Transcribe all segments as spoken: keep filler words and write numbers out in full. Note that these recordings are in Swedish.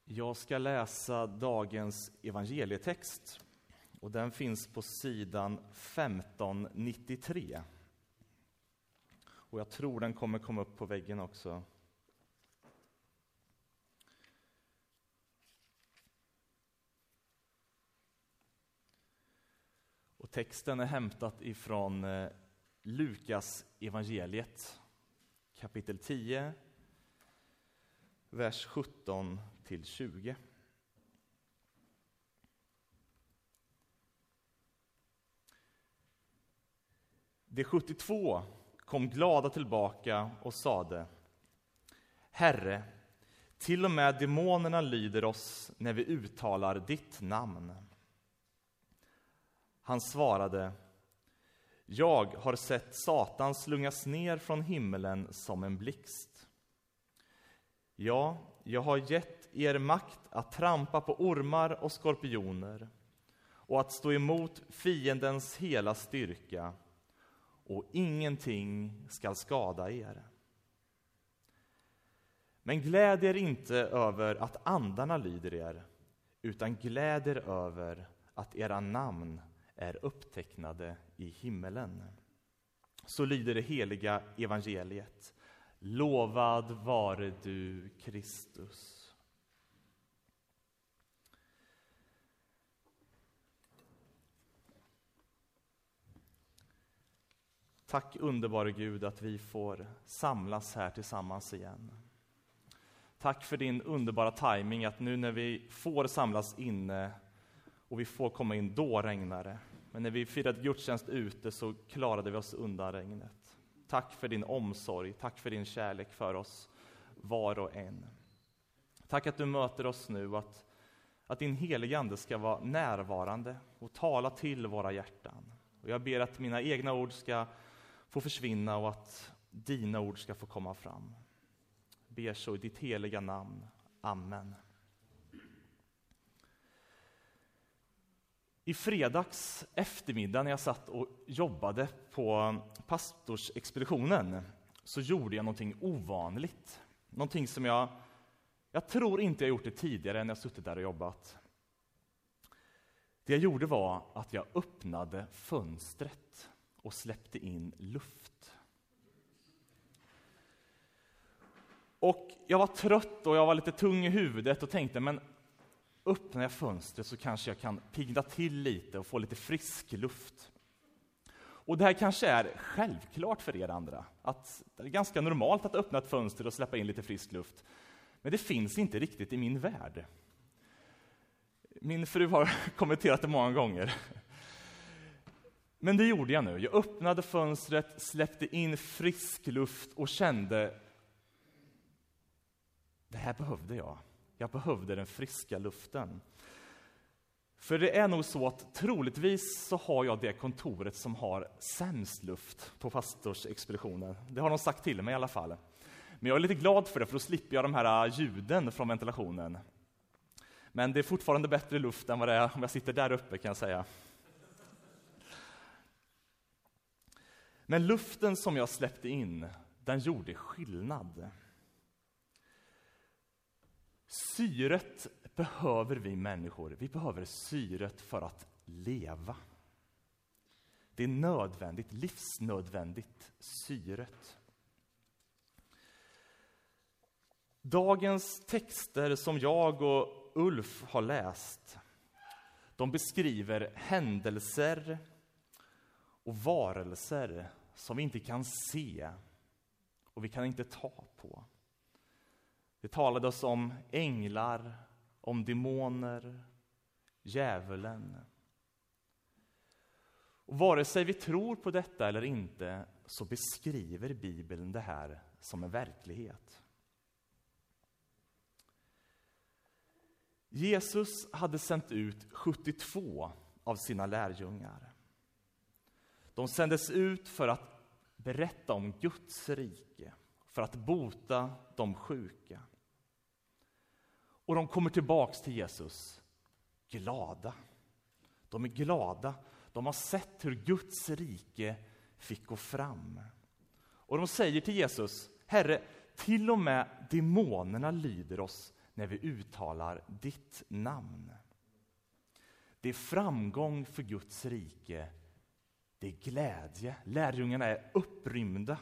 Jag ska läsa dagens evangelietext och den finns på sidan femton nittiotre. Och jag tror den kommer komma upp på väggen också. Och texten är hämtat ifrån Lukas evangeliet, kapitel tio, vers sjutton till tjugo. De sjuttiotvå kom glada tillbaka och sade: Herre, till och med demonerna lyder oss när vi uttalar ditt namn. Han svarade: Jag har sett Satan slungas ner från himmelen som en blixt. Ja, jag har gett er makt att trampa på ormar och skorpioner och att stå emot fiendens hela styrka, och ingenting skall skada er. Men gläd er inte över att andarna lyder er, utan gläd er över att era namn är upptecknade i himmelen. Så lyder det heliga evangeliet. Lovad vare du, Kristus. Tack underbara Gud att vi får samlas här tillsammans igen. Tack för din underbara timing att nu när vi får samlas inne och vi får komma in, då regnar det. Men när vi firade gudstjänst ute så klarade vi oss undan regnet. Tack för din omsorg, tack för din kärlek för oss var och en. Tack att du möter oss nu, att, att din heliga ande ska vara närvarande och tala till våra hjärtan. Och jag ber att mina egna ord ska få försvinna och att dina ord ska få komma fram. Ber så i ditt heliga namn. Amen. I fredags eftermiddag när jag satt och jobbade på pastorsexpeditionen så gjorde jag någonting ovanligt. Någonting som jag, jag tror inte jag gjort det tidigare när jag suttit där och jobbat. Det jag gjorde var att jag öppnade fönstret och släppte in luft. Och jag var trött och jag var lite tung i huvudet och tänkte, men öppnar jag fönstret så kanske jag kan pigna till lite och få lite frisk luft. Och det här kanske är självklart för er andra, att det är ganska normalt att öppna ett fönster och släppa in lite frisk luft. Men det finns inte riktigt i min värld. Min fru har kommenterat det många gånger. Men det gjorde jag nu. Jag öppnade fönstret, släppte in frisk luft och kände, det här behövde jag. Jag behövde den friska luften. För det är nog så att troligtvis så har jag det kontoret som har sämst luft på pastorsexpeditionen. Det har de sagt till mig i alla fall. Men jag är lite glad för det, för då slipper jag de här ljuden från ventilationen. Men det är fortfarande bättre luft än vad det är om jag sitter där uppe, kan jag säga. Men luften som jag släppte in, den gjorde skillnad. Syret behöver vi människor. Vi behöver syret för att leva. Det är nödvändigt, livsnödvändigt, syret. Dagens texter som jag och Ulf har läst, de beskriver händelser och varelser som vi inte kan se och vi kan inte ta på. Det talades om änglar, om demoner, djävulen. Och vare sig vi tror på detta eller inte så beskriver Bibeln det här som en verklighet. Jesus hade sänt ut sjuttiotvå av sina lärjungar. De sändes ut för att berätta om Guds rike, för att bota de sjuka. Och de kommer tillbaks till Jesus glada. De är glada. De har sett hur Guds rike fick gå fram. Och de säger till Jesus: Herre, till och med demonerna lyder oss när vi uttalar ditt namn. Det är framgång för Guds rike. Det är glädje. Lärjungarna är upprymda.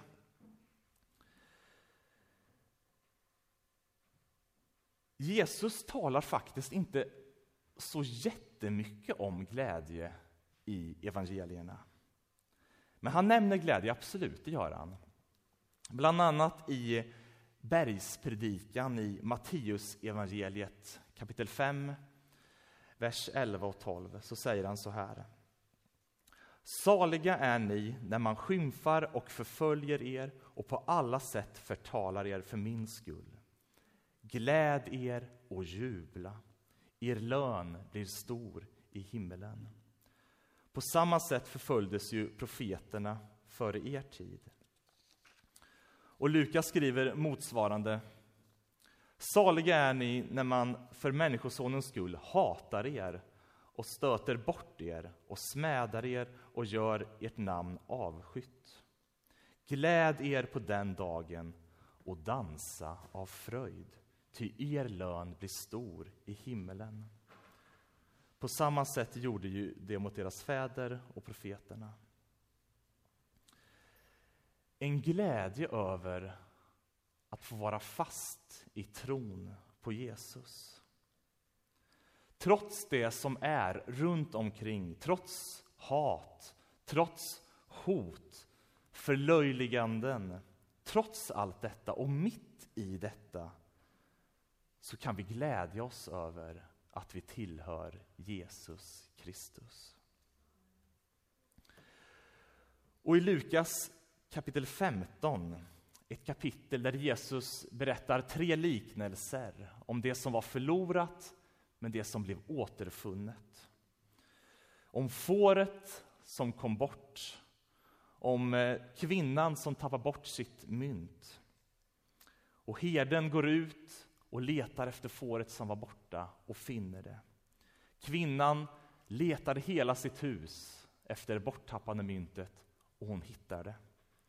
Jesus talar faktiskt inte så jättemycket om glädje i evangelierna. Men han nämner glädje, absolut, det gör han. Bland annat i bergspredikan i Matteus evangeliet kapitel fem, vers elva och tolv, så säger han så här. Saliga är ni när man skymfar och förföljer er och på alla sätt förtalar er för min skull. Gläd er och jubla. Er lön blir stor i himmelen. På samma sätt förföljdes ju profeterna före er tid. Och Lukas skriver motsvarande. Saliga är ni när man för människosonens skull hatar er och stöter bort er och smädar er och gör ert namn avskytt. Gläd er på den dagen och dansa av fröjd, ty er lön blir stor i himmelen. På samma sätt gjorde ju det mot deras fäder och profeterna. En glädje över att få vara fast i tron på Jesus. Trots det som är runt omkring, trots hat, trots hot, förlöjliganden, trots allt detta och mitt i detta, så kan vi glädja oss över att vi tillhör Jesus Kristus. Och i Lukas kapitel femton, ett kapitel där Jesus berättar tre liknelser om det som var förlorat men det som blev återfunnet. Om fåret som kom bort, om kvinnan som tappar bort sitt mynt. Och herden går ut och letar efter fåret som var borta och finner det. Kvinnan letar hela sitt hus efter det borttappade myntet och hon hittar det.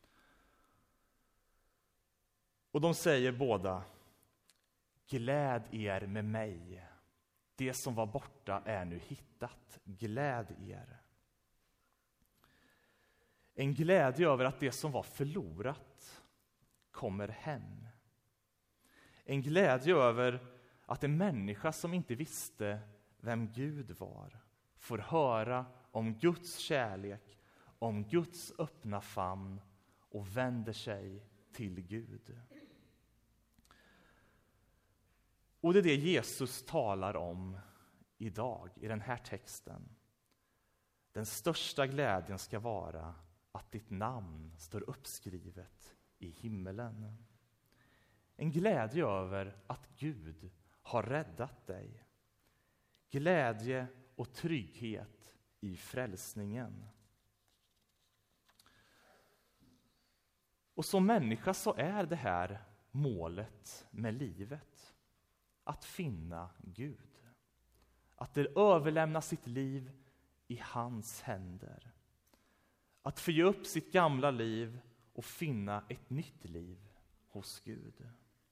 Och de säger båda, gläd er med mig. Det som var borta är nu hittat. Gläd er. En glädje över att det som var förlorat kommer hem. En glädje över att en människa som inte visste vem Gud var får höra om Guds kärlek, om Guds öppna famn och vänder sig till Gud. Och det är det Jesus talar om idag i den här texten. Den största glädjen ska vara att ditt namn står uppskrivet i himmelen. En glädje över att Gud har räddat dig. Glädje och trygghet i frälsningen. Och som människa så är det här målet med livet. Att finna Gud. Att överlämna sitt liv i hans händer. Att få ge upp sitt gamla liv och finna ett nytt liv hos Gud.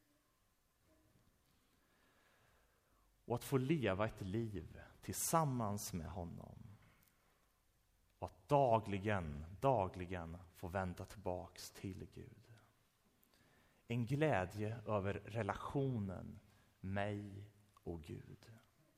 Och att få leva ett liv tillsammans med honom. Och att dagligen, dagligen få vända tillbaks till Gud. En glädje över relationen mig och Gud.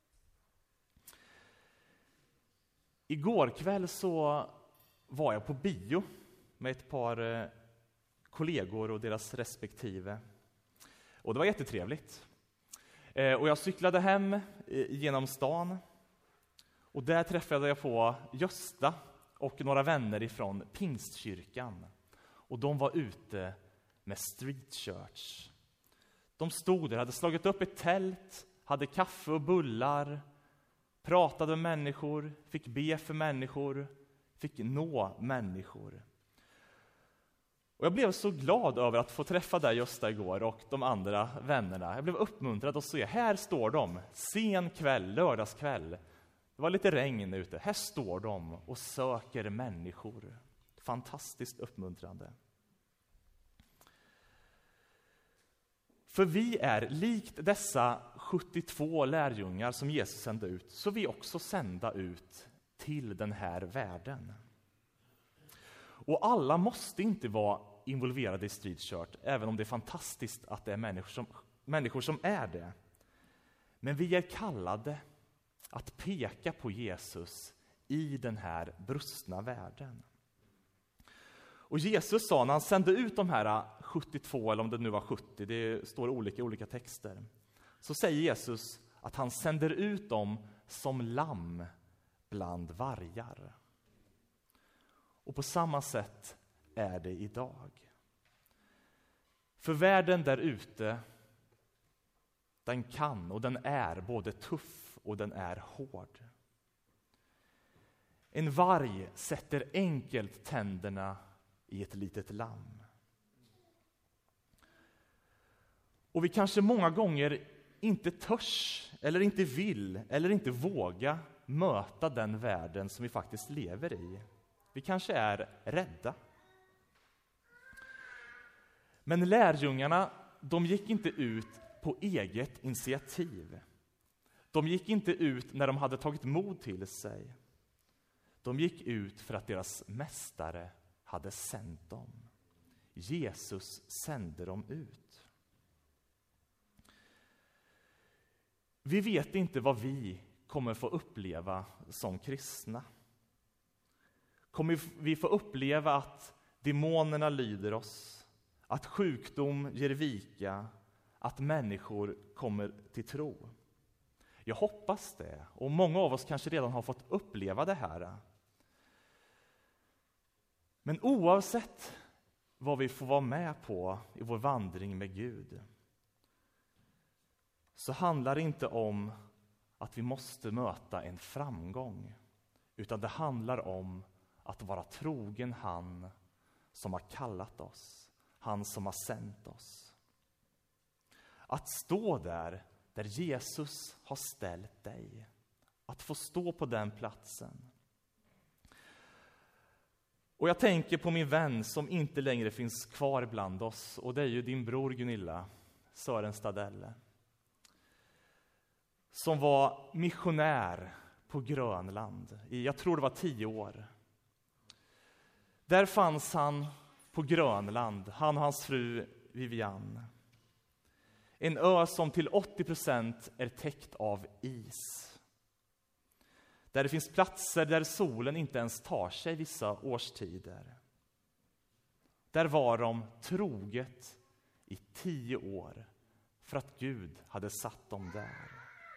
Igår kväll så var jag på bio med ett par kollegor och deras respektive. Och det var jättetrevligt. Och jag cyklade hem genom stan. Och där träffade jag på Gösta och några vänner ifrån Pingstkyrkan. Och de var ute med Street Church. De stod där, hade slagit upp ett tält, hade kaffe och bullar, pratade med människor, fick be för människor, fick nå människor. Och jag blev så glad över att få träffa dig Gösta igår och de andra vännerna. Jag blev uppmuntrad att se, här står de, sen kväll, lördagskväll. Det var lite regn ute. Här står de och söker människor. Fantastiskt uppmuntrande. För vi är likt dessa sjuttiotvå lärjungar som Jesus sände ut, så vi också sända ut till den här världen. Och alla måste inte vara involverade i Street Church, även om det är fantastiskt att det är människor som, människor som är det. Men vi är kallade att peka på Jesus i den här brustna världen. Och Jesus sa när han sände ut de här sjuttiotvå, eller om det nu var sjuttio, det står olika olika texter, så säger Jesus att han sänder ut dem som lamm bland vargar. Och på samma sätt är det idag. För världen där ute, den kan och den är både tuff och den är hård. En varg sätter enkelt tänderna i ett litet lamm. Och vi kanske många gånger inte törs, eller inte vill, eller inte våga möta den världen som vi faktiskt lever i. Vi kanske är rädda. Men lärjungarna, de gick inte ut på eget initiativ. De gick inte ut när de hade tagit mod till sig. De gick ut för att deras mästare hade sänt dem. Jesus sände dem ut. Vi vet inte vad vi kommer få uppleva som kristna. Kommer vi få uppleva att demonerna lyder oss, att sjukdom ger vika, att människor kommer till tro? Jag hoppas det, och många av oss kanske redan har fått uppleva det här. Men oavsett vad vi får vara med på i vår vandring med Gud, så handlar det inte om att vi måste möta en framgång, utan det handlar om att vara trogen han som har kallat oss, han som har sänt oss. Att stå där, där Jesus har ställt dig. Att få stå på den platsen. Och jag tänker på min vän som inte längre finns kvar bland oss. Och det är ju din bror Gunilla, Sören Stadelle. Som var missionär på Grönland i, jag tror det var tio år. Där fanns han på Grönland, han och hans fru Vivian. En ö som till åttio procent är täckt av is. Där det finns platser där solen inte ens tar sig vissa årstider. Där var de troget i tio år för att Gud hade satt dem där.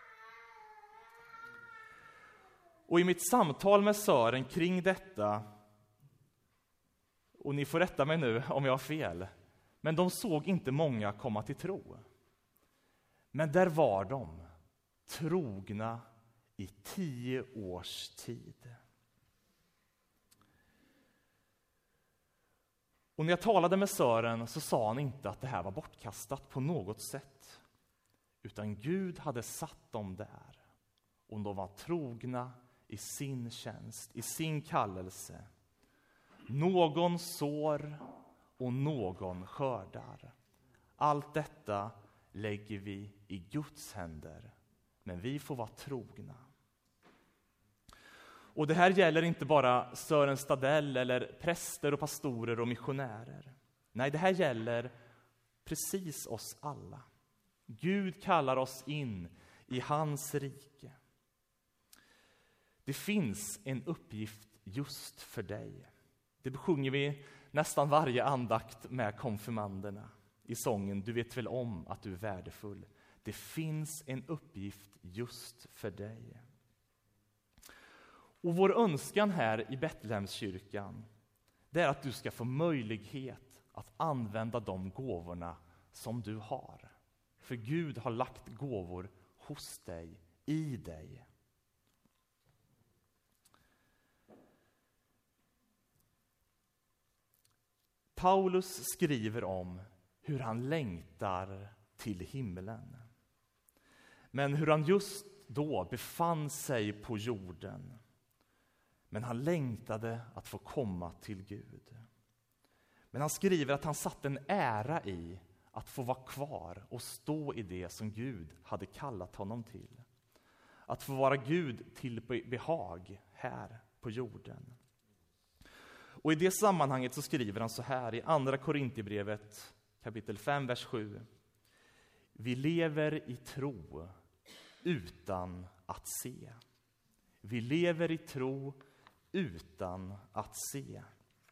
Och i mitt samtal med Sören kring detta, och ni får rätta mig nu om jag har fel, men de såg inte många komma till tro. Men där var de, trogna i tio års tid. Och när jag talade med Sören så sa han inte att det här var bortkastat på något sätt. Utan Gud hade satt dem där. Och de var trogna i sin tjänst, i sin kallelse. Någon sår och någon skördar. Allt detta lägger vi i Guds händer. Men vi får vara trogna. Och det här gäller inte bara Sören Stadell eller präster och pastorer och missionärer. Nej, det här gäller precis oss alla. Gud kallar oss in i hans rike. Det finns en uppgift just för dig. Det besjunger vi nästan varje andakt med konfirmanderna i sången Du vet väl om att du är värdefull. Det finns en uppgift just för dig. Och vår önskan här i Betlehemskyrkan, det är att du ska få möjlighet att använda de gåvorna som du har. För Gud har lagt gåvor hos dig, i dig. Paulus skriver om hur han längtar till himlen. Men hur han just då befann sig på jorden. Men han längtade att få komma till Gud. Men han skriver att han satt en ära i att få vara kvar och stå i det som Gud hade kallat honom till. Att få vara Gud till behag här på jorden. Och i det sammanhanget så skriver han så här i andra Korintierbrevet kapitel fem, vers sju. Vi lever i tro utan att se. Vi lever i tro utan att se.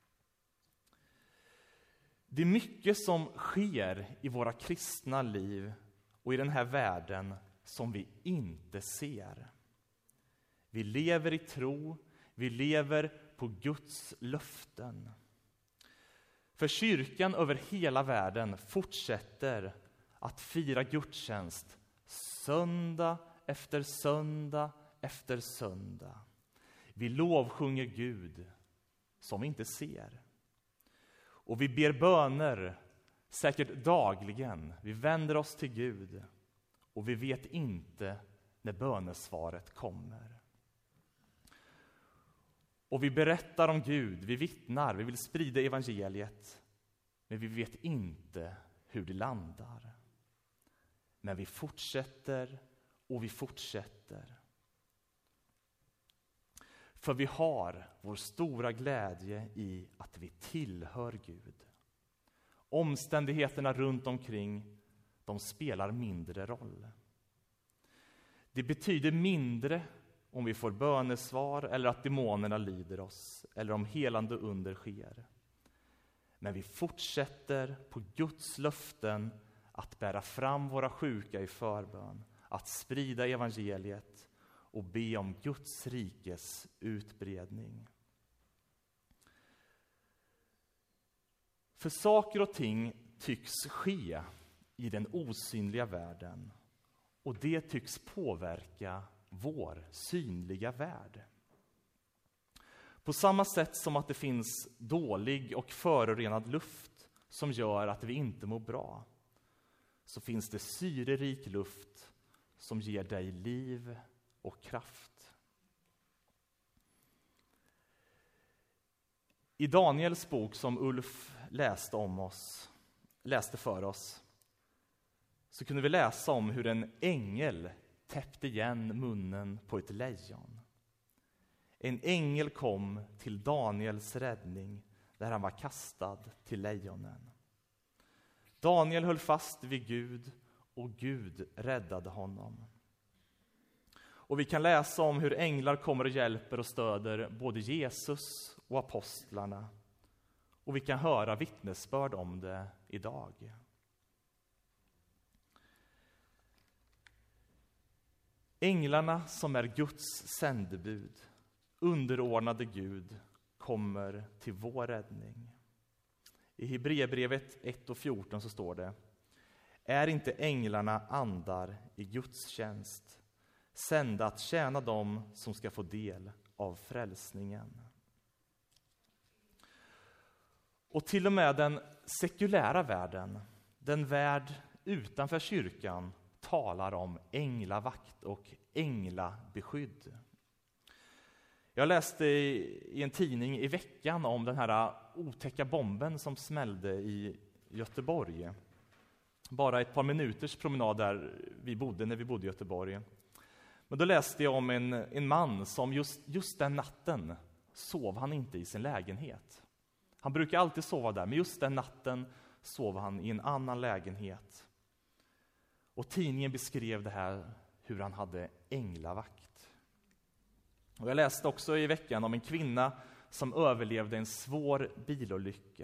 Det är mycket som sker i våra kristna liv och i den här världen som vi inte ser. Vi lever i tro, vi lever på Guds löften. För kyrkan över hela världen fortsätter att fira gudstjänst söndag efter söndag efter söndag. Vi lovsjunger Gud som vi inte ser. Och vi ber böner säkert dagligen. Vi vänder oss till Gud och vi vet inte när bönesvaret kommer. Och vi berättar om Gud, vi vittnar, vi vill sprida evangeliet. Men vi vet inte hur det landar. Men vi fortsätter och vi fortsätter. För vi har vår stora glädje i att vi tillhör Gud. Omständigheterna runt omkring, de spelar mindre roll. Det betyder mindre om vi får bönesvar eller att demonerna lyder oss eller om helande under sker. Men vi fortsätter på Guds löften att bära fram våra sjuka i förbön, att sprida evangeliet och be om Guds rikes utbredning. För saker och ting tycks ske i den osynliga världen och det tycks påverka vår synliga värld. På samma sätt som att det finns dålig och förorenad luft som gör att vi inte mår bra, så finns det syrerik luft som ger dig liv och kraft. I Daniels bok som Ulf läste om oss, läste för oss, så kunde vi läsa om hur en ängel täppte igen munnen på ett lejon. En ängel kom till Daniels räddning där han var kastad till lejonen. Daniel höll fast vid Gud och Gud räddade honom. Och vi kan läsa om hur änglar kommer och hjälper och stöder både Jesus och apostlarna. Och vi kan höra vittnesbörd om det idag. Änglarna som är Guds sändebud, underordnade Gud, kommer till vår räddning. I Hebreerbrevet ett och fjorton så står det: är inte änglarna andar i Guds tjänst, sända att tjäna dem som ska få del av frälsningen? Och till och med den sekulära världen, den värld utanför kyrkan, talar om änglavakt och änglabeskydd. Jag läste i en tidning i veckan om den här otäcka bomben som smällde i Göteborg. Bara ett par minuters promenad där vi bodde när vi bodde i Göteborg. Men då läste jag om en, en man som just, just den natten sov han inte i sin lägenhet. Han brukar alltid sova där, men just den natten sov han i en annan lägenhet. Och tidningen beskrev det här, hur han hade änglavakt. Och jag läste också i veckan om en kvinna som överlevde en svår bilolycka.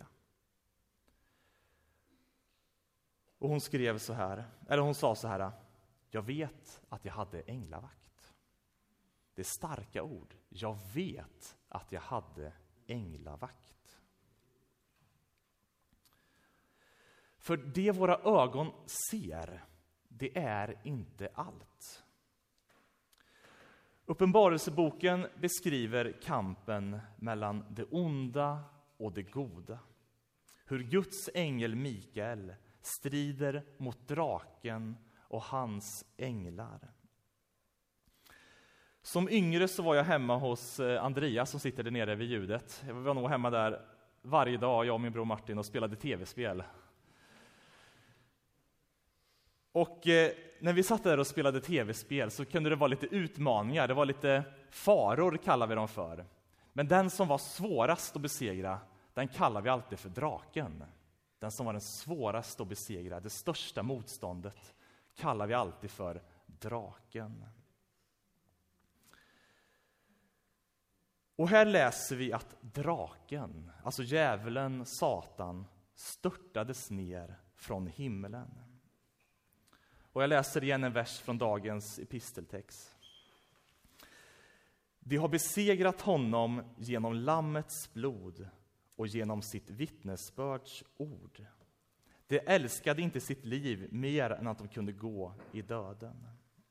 Och hon skrev så här, eller hon sa så här: jag vet att jag hade änglavakt. Det är starka ord. Jag vet att jag hade änglavakt. För det våra ögon ser, det är inte allt. Uppenbarelseboken beskriver kampen mellan det onda och det goda. Hur Guds ängel Mikael strider mot draken och hans änglar. Som yngre så var jag hemma hos Andreas som sitter där nere vid ljudet. Jag var nog hemma där varje dag, jag och min bror Martin, och spelade tv-spel. Och eh, när vi satt där och spelade tv-spel så kunde det vara lite utmaningar. Det var lite faror, kallar vi dem för. Men den som var svårast att besegra, den kallar vi alltid för draken. Den som var den svåraste att besegra, det största motståndet, kallar vi alltid för draken. Och här läser vi att draken, alltså djävulen, Satan, störtades ner från himlen. Och jag läser igen en vers från dagens episteltext. De har besegrat honom genom lammets blod och genom sitt vittnesbörds ord. De älskade inte sitt liv mer än att de kunde gå i döden.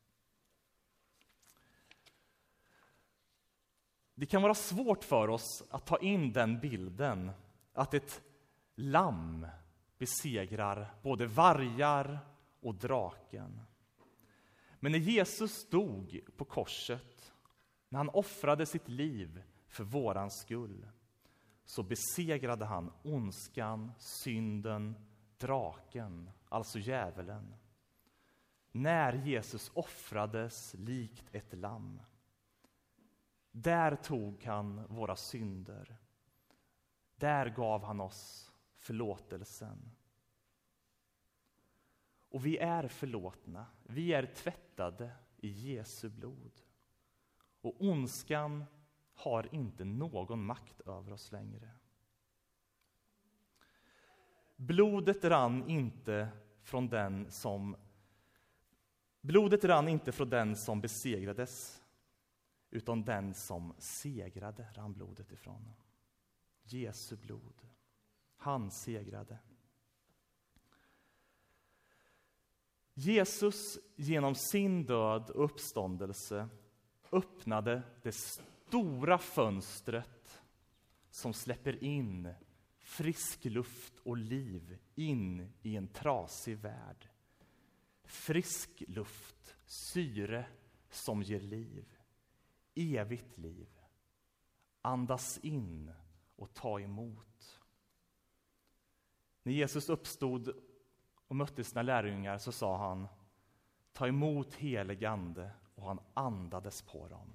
Det kan vara svårt för oss att ta in den bilden att ett lamm besegrar både vargar och draken. Men när Jesus dog på korset, när han offrade sitt liv för våran skull, så besegrade han ondskan, synden, draken, alltså djävulen. När Jesus offrades likt ett lamm, där tog han våra synder. Där gav han oss förlåtelsen. Och vi är förlåtna. Vi är tvättade i Jesu blod. Och ondskan har inte någon makt över oss längre. Blodet rann inte från den som Blodet rann inte från den som besegrades, utan den som segrade rann blodet ifrån. Jesu blod. Han segrade. Jesus genom sin död och uppståndelse öppnade det stora fönstret som släpper in frisk luft och liv in i en trasig värld. Frisk luft, syre som ger liv. Evigt liv. Andas in och ta emot. När Jesus uppstod och mötte sina lärjungar så sa han: ta emot helig ande, och han andades på dem.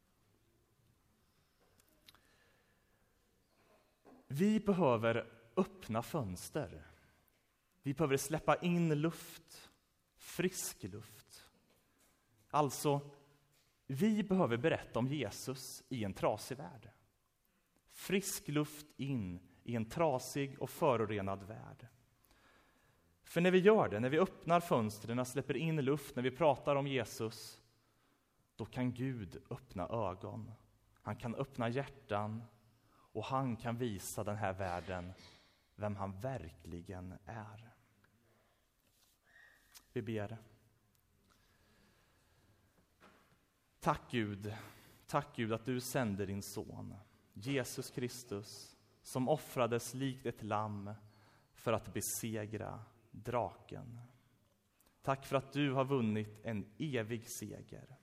Vi behöver öppna fönster. Vi behöver släppa in luft, frisk luft. Alltså, vi behöver berätta om Jesus i en trasig värld. Frisk luft in i en trasig och förorenad värld. För när vi gör det, när vi öppnar fönstren och släpper in luft, när vi pratar om Jesus, då kan Gud öppna ögon. Han kan öppna hjärtan och han kan visa den här världen vem han verkligen är. Vi ber. Tack Gud, tack Gud att du sände din son, Jesus Kristus, som offrades likt ett lamm för att besegra draken. Tack för att du har vunnit en evig seger.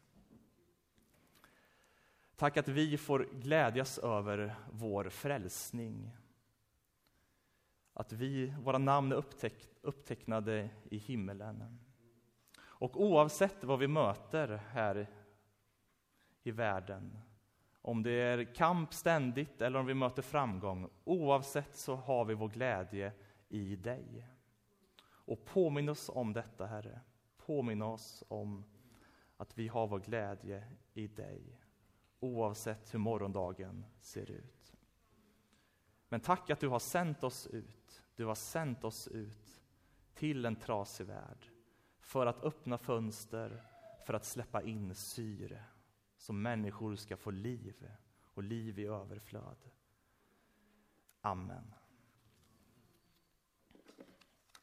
Tack att vi får glädjas över vår frälsning. Att vi, våra namn är upptäck, upptecknade i himmelen. Och oavsett vad vi möter här i världen, om det är kamp ständigt eller om vi möter framgång, oavsett så har vi vår glädje i dig. Och påminn oss om detta, Herre. Påminn oss om att vi har vår glädje i dig, oavsett hur morgondagen ser ut. Men tack att du har sänt oss ut. Du har sänt oss ut till en trasig värld för att öppna fönster, för att släppa in syre, så människor ska få liv och liv i överflöd. Amen.